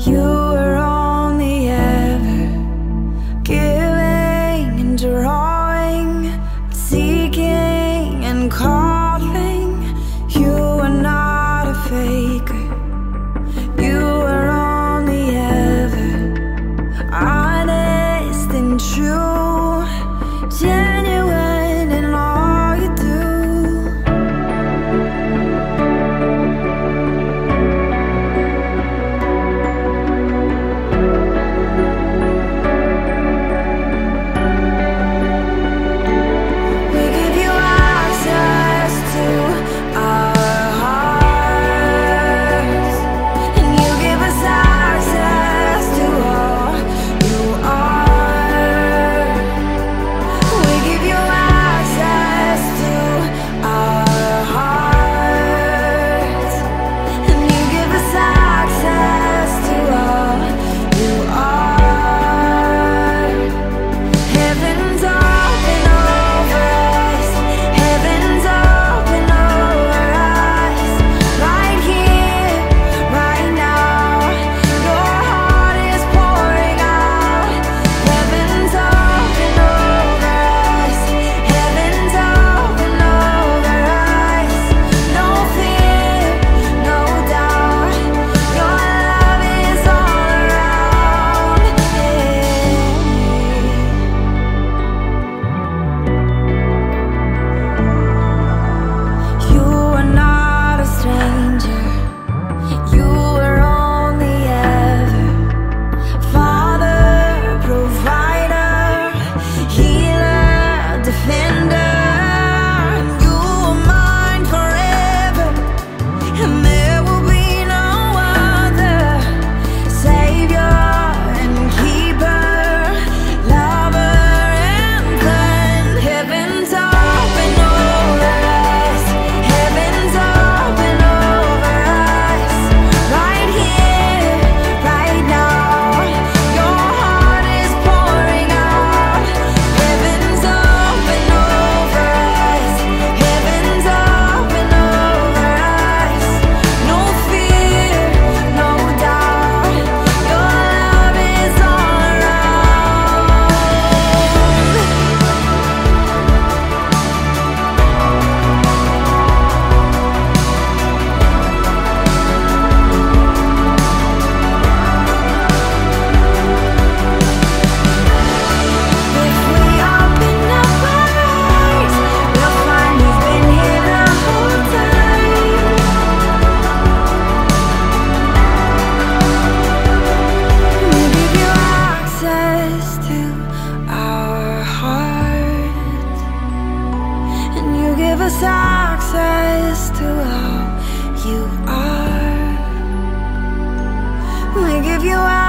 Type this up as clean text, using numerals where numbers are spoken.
You were only ever giving and drawing, seeking and calling. You were not a faker. You were only ever honest and true, genuine in all you do. We give you access to our hearts, and you give us access to all you are. We give you access to our hearts, and you give us access to all you are. Heaven's open over us, heaven's open over us, right here, right now. Your heart is pouring out. Heaven's open over us, heaven's open over us. No fear, no doubt. Your love is all around. You are not a stranger. You were only ever Father, provider, healer, defender. You are mine forever, and there will be no other. Savior and keeper, lover and friend. Heaven's open over us, heaven's open over us, right here, right now. Your heart is pouring out. Heaven's open over us, heaven's open over us. No fear, no doubt. Your love is all around. If we open up our eyes, we'll find He's been here the whole time. We give you access to our heart, and you give us access to all you are. We give you